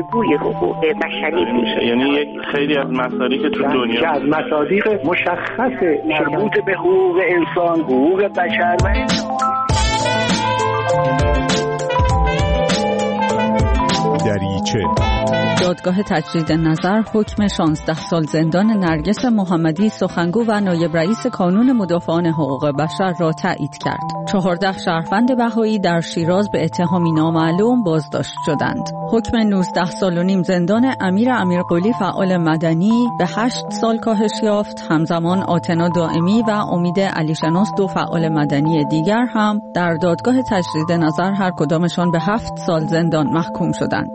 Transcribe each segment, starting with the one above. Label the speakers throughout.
Speaker 1: گفتگوی حقوق بشری میشه.
Speaker 2: یعنی خیلی از مصادیق تو دنیا
Speaker 3: از مصادیق مشخص
Speaker 1: مربوط به حقوق انسان، حقوق بشر و
Speaker 4: دریچه.
Speaker 5: دادگاه تجدید نظر حکم 16 سال زندان نرگس محمدی سخنگو و نایب رئیس کانون مدافعان حقوق بشر را تایید کرد. 14 شهروند بهایی در شیراز به اتهامی نامعلوم بازداشت شدند. حکم 19 سال و نیم زندان امیرقلی فعال مدنی به 8 سال کاهش یافت. همزمان آتنا دائمی و امید علیشناس 2 فعال مدنی دیگر هم در دادگاه تجدید نظر هر کدامشان به 7 سال زندان محکوم شدند.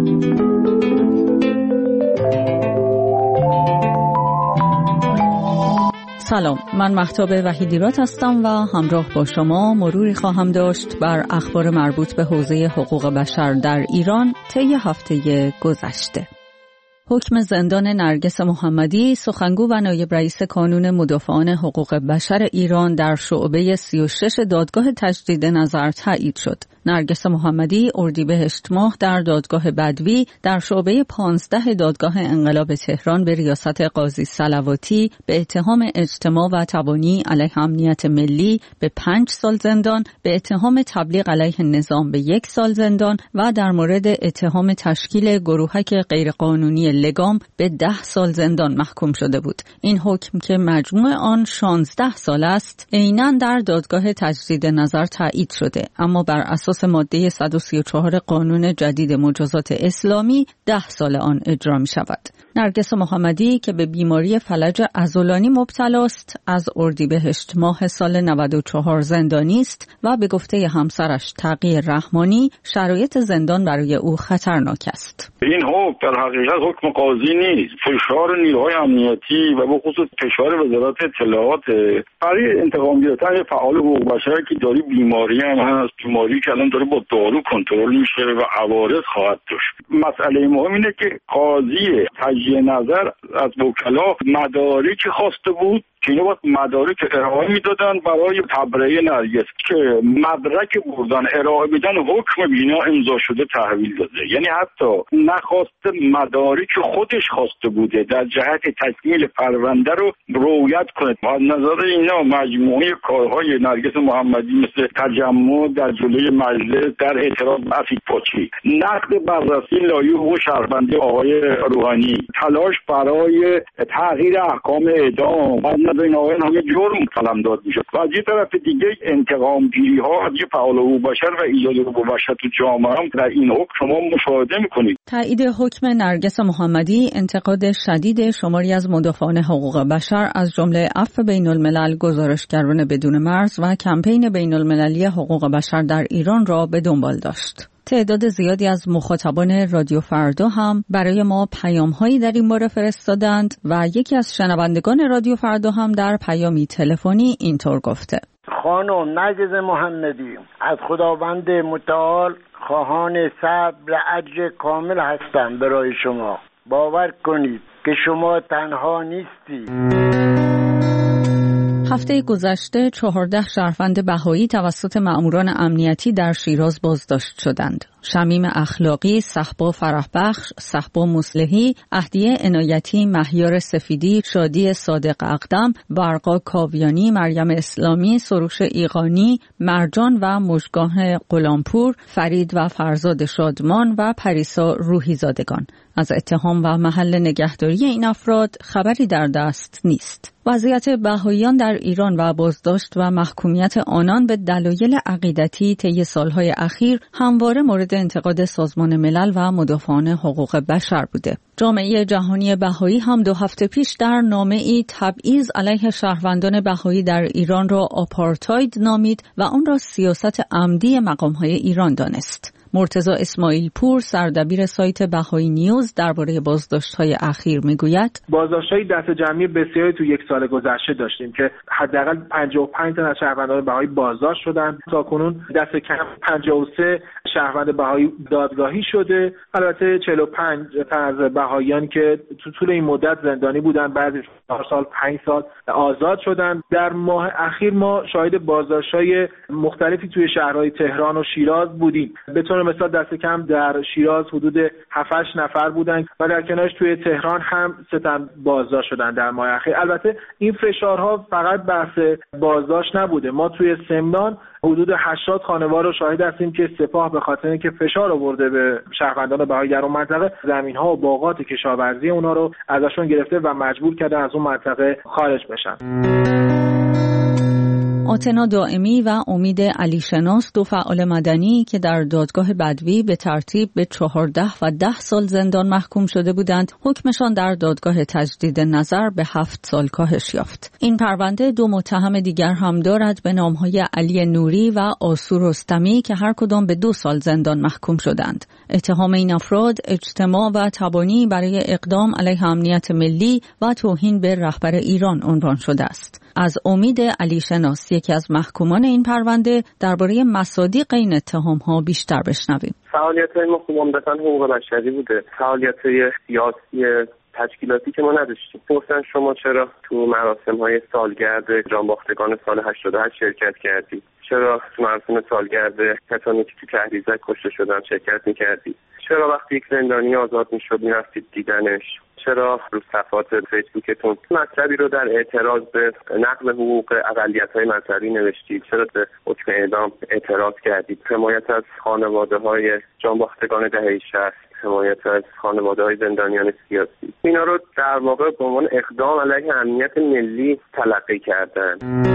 Speaker 5: سلام، من مهتاب وحیدیرات هستم و همراه با شما مروری خواهم داشت بر اخبار مربوط به حوزه حقوق بشر در ایران طی هفته گذشته. حکم زندان نرگس محمدی سخنگو و نایب رئیس کانون مدافعان حقوق بشر ایران در شعبه 36 دادگاه تجدید نظر تایید شد. نرگس محمدی اردیبهشت ماه در دادگاه بدوی در شعبه 15 دادگاه انقلاب تهران به ریاست قاضی صلواتی به اتهام اجتماع و تبانی علیه امنیت ملی به 5 سال زندان، به اتهام تبلیغ علیه نظام به 1 سال زندان و در مورد اتهام تشکیل گروهک غیرقانونی لگام به 10 سال زندان محکوم شده بود. این حکم که مجموع آن 16 سال است، عیناً در دادگاه تجدید نظر تایید شده، اما بر اساس ماده 134 قانون جدید مجازات اسلامی 10 سال آن اجرا می شود. نرگس محمدی که به بیماری فلج عضلانی مبتلا است، از اردیبهشت ماه سال 94 زندانی است و به گفته همسرش تقی رحمانی شرایط زندان برای او خطرناک است.
Speaker 6: این حکم در حقیقت حکم قاضی نیست، فشار نیروهای امنیتی و به خصوص فشار وزارت اطلاعات برای انتقام گرفتن فعال حقوق بشر که داری بیماری هم هست، بیماری که الان داره با دارو کنترل میشه و عوارض خواهد داشت. مسئله مهم اینه که قاضی تجدید نظر از وکلا مدارک خواسته بود که اینا باید مدارک ارائه میدادن برای تبرئه نرگس که مدرک بردن ارائه بدن حکم بینا امضا شده تحویل داده. یعنی حتی نخواسته مدارک خودش خواسته بوده در جهت تکمیل پرونده رو رویت کنه. از نظر اینا مجموعه کارهای نرگس محمدی مثل تجمع در جلوی مجلس در اعتراض به اسید پاچی، نقد بررسی لایحه حقوق شهروندی آقای روحانی، تلاش برای تغییر احکام اعدام و این آقایان همه جرم قلمداد میشه و از یه طرف دیگه انتقام گیری ها از یه فعال حقوق بشر و ایجاد حقوق بشر تو جامعه هم در این حکم شما مشاهده میکنید.
Speaker 5: تایید حکم نرگس محمدی انتقاد شدید شماری از مدافعان حقوق بشر از جمله عفو بین الملل، گزارشگران بدون مرز و کمپین بین المللی حقوق بشر در ایران را به دنبال داشت. تعداد زیادی از مخاطبان رادیو فردا هم برای ما پیام‌هایی در این باره فرستادند و یکی از شنوندگان رادیو فردا هم در پیامی تلفنی اینطور گفته:
Speaker 7: خانم نرگس محمدی، از خداوند متعال خواهان صبر اجر کامل هستم برای شما. باور کنید که شما تنها نیستید.
Speaker 5: هفته گذشته 14 شهروند بهایی توسط مأموران امنیتی در شیراز بازداشت شدند. شمیم اخلاقی، صحبا فرحبخش، صحبا مصلحی، اهدیه عنایتی، مهیار سفیدی، شادی صادق اقدم، برقا کاویانی، مریم اسلامی، سروش ایقانی، مرجان و مژگان غلامپور، فرید و فرزاد شادمان و پریسا روحیزادگان. از اتهام و محل نگهداری این افراد خبری در دست نیست. وضعیت بهائیان در ایران و بازداشت و محکومیت آنان به دلایل عقیدتی طی سالهای اخیر همواره مورد انتقاد سازمان ملل و مدافعان حقوق بشر بوده. جامعه جهانی بهایی هم 2 هفته پیش در نامه‌ای تبعیض علیه شهروندان بهایی در ایران را آپارتاید نامید و آن را سیاست عمدی مقام‌های ایران دانست. مرتضی اسماعیل پور، سردبیر سایت بهایی نیوز، درباره بازداشت‌های اخیر میگوید:
Speaker 8: بازداشت‌های دست جمعی بسیاری تو 1 سال گذشته داشتیم که حداقل 55 تن از شهروندان بهایی بازداشت شدند. تاکنون دست کم 53 شهروند بهایی دادگاهی شده. البته 45 تن از بهاییان که تو طول این مدت زندانی بودن، بعضی 4 سال 5 سال آزاد شدن. در ماه اخیر ما شاهد بازداشت‌های مختلفی توی شهرهای تهران و شیراز بودیم. به طور مثال دست کم در شیراز حدود 7-8 نفر بودن و در کنارش توی تهران هم 3 تن بازداشت شدن در ماه اخیر. البته این فشارها فقط بحث بازداشت نبوده. ما توی سمنان حدود 80 خانوار رو شاهد هستیم که سپاه به خاطر اینکه فشار آورده به شهروندان بهایی در اون منطقه، زمین‌ها و باغات کشاورزی اونا رو ازشون گرفته و مجبور کرده از اون منطقه خارج بشن.
Speaker 5: آتنا دائمی و امید علیشناس، 2 فعال مدنی که در دادگاه بدوی به ترتیب به 14 و 10 سال زندان محکوم شده بودند، حکمشان در دادگاه تجدید نظر به 7 سال کاهش یافت. این پرونده 2 متهم دیگر هم دارد به نامهای علی نوری و آسو رستمی که هر کدام به 2 سال زندان محکوم شدند. اتهام این افراد اجتماع و تبانی برای اقدام علیه امنیت ملی و توهین به رهبر ایران عنوان شده است. از امید علیشناس، یکی از محکومان این پرونده، درباره مصادیق این اتهام‌ها بیشتر بشنویم.
Speaker 9: فعالیت‌های ما عمدتاً حقوق بشری بوده. فعالیت‌های سیاسی تشکیلاتی که ما نداشتیم. گفتن شما چرا تو مراسم‌های سالگرد جانباختگان سال 88 شرکت کردی؟ چرا تو مراسم سالگرد کسانی که تو تحریزک کشته شدن شرکت می‌کردی؟ چرا وقتی یک زندانی آزاد می‌شد می‌رفتید دیدنش؟ چرا رو صفحات فیسبوکتون مطلبی رو در اعتراض به نقض حقوق اقلیت‌های مذهبی نوشتید؟ چرا به حکم اعدام اعتراض کردید؟ حمایت از خانواده‌های جانباختگان دهه 60، حمایت از خانواده‌های زندانیان سیاسی، اینا رو در واقع به عنوان اقدام علیه امنیت ملی تلقی کردن.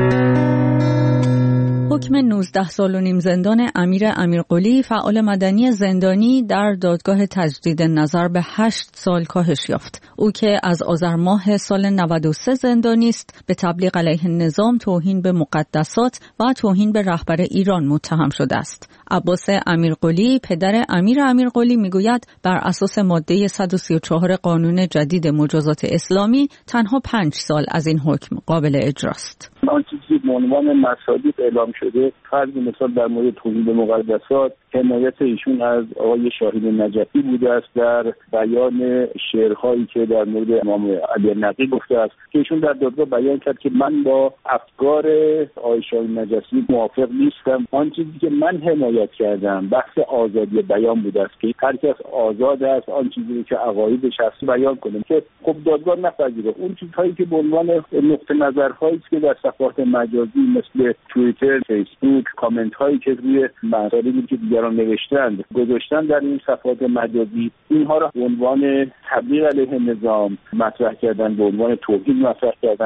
Speaker 5: حکم 19 سال و نیم زندان امیر امیرقلی، فعال مدنی زندانی، در دادگاه تجدید نظر به 8 سال کاهش یافت. او که از آذر ماه سال 93 زندانی است، به تبلیغ علیه نظام، توهین به مقدسات و توهین به رهبر ایران متهم شده است. عباس امیرقلی، پدر امیر امیرقلی، میگوید بر اساس ماده 134 قانون جدید مجازات اسلامی تنها 5 سال از این حکم قابل اجراست.
Speaker 6: آن چیزی به عنوان مصادیق اعلام شده، فرض مثال در مورد توهین به مقدسات، حمایت ایشون از آقای شاهین نجفی بوده است در بیان شعرهایی که در مورد امام علی نقی گفته است که ایشون در دادگاه بیان کرد که من با افکار آقای شاهین نجفی موافق نیستم. آن چیزی که من حمایت کردم بحث آزادی بیان بوده است که هر کس آزاد است آن چیزی که عقایدش هست بیان کنه، که خب دادگاه نپذیره. اون چیزهایی که به عنوان نقطه نظرهایی که در صفحات مجازی مثل توییتر، فیسبوک، کامنت هایی که روی مطالبی که دیگران نوشتند گذاشتن در این صفحات مجازی، اینها را به عنوان تبلیغ علیه نظام مطرح کردن، به عنوان توهین مطرح کردن.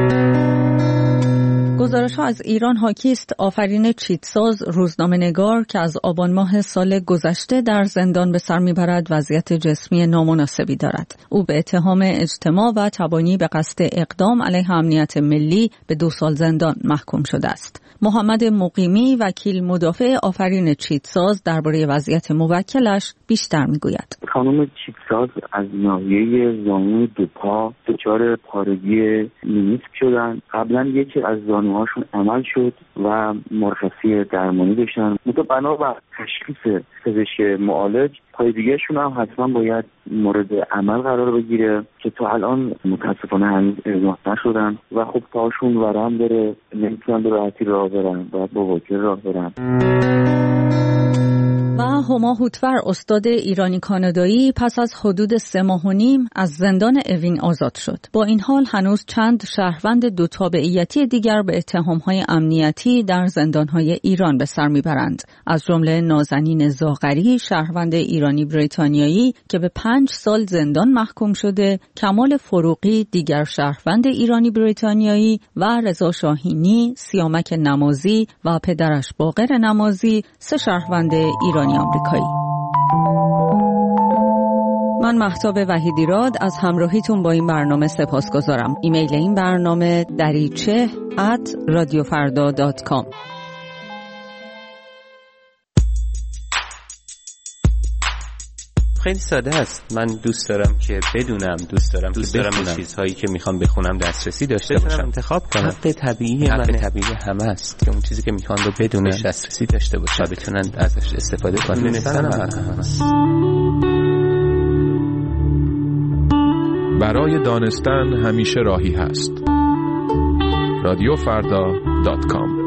Speaker 5: گزارش‌ها از ایران حاکی است آفرین چیتساز، روزنامه‌نگار که از آبان ماه سال گذشته در زندان به سر می‌برد، وضعیت جسمی نامناسبی دارد. او به اتهام اجتماع و تبانی به قصد اقدام علیه امنیت ملی به 2 سال زندان محکوم شده است. محمد مقیمی، وکیل مدافع آفرین چیتساز، درباره وضعیت موکلش بیشتر می‌گوید.
Speaker 10: خانم چیتساز از ناحیه زانوی 2 پا دچار پارگی مینیسک شدن. قبلا یکی از زانوهاشون عمل شد و مرخصی درمانی داشتن. بنا بر تشخیص پزشک معالج، پای دیگه‌شون هم حتما باید مورد عمل قرار بگیره که تا الان متاسفانه هنوز اعزام نشدن و خب پاشون ورم داره، نمیتونن به راحتی راه برن، باید با وکیل راه برن.
Speaker 5: و هما هوتور، استاد ایرانی کانادایی، پس از حدود 3 ماه و نیم از زندان اوین آزاد شد. با این حال هنوز چند شهروند 2 تابعیتی دیگر به اتهام‌های امنیتی در زندان‌های ایران به سر میبرند. از جمله نازنین زاغری، شهروند ایرانی بریتانیایی که به 5 سال زندان محکوم شده، کمال فروغی، دیگر شهروند ایرانی بریتانیایی، و رضا شاهینی، سیامک نمازی و پدرش باقر نمازی، 3 شهروند ایرانی آمریکایی. من مهتاب وحیدیراد از همراهیتون با این برنامه سپاسگزارم. ایمیل این برنامه dariche@radiofarda.com.
Speaker 11: خیلی ساده است. من دوست دارم که بدونم، دوست دارم به چیزهایی که میخوام بخونم دسترسی داشته باشم، انتخاب کنم. حق طبیعی همه است که اون چیزی که میخوان رو بدونن، دسترسی داشته باشن، بتونن ازش استفاده کنن.
Speaker 4: برای دانستن همیشه راهی هست. رادیوفردا.com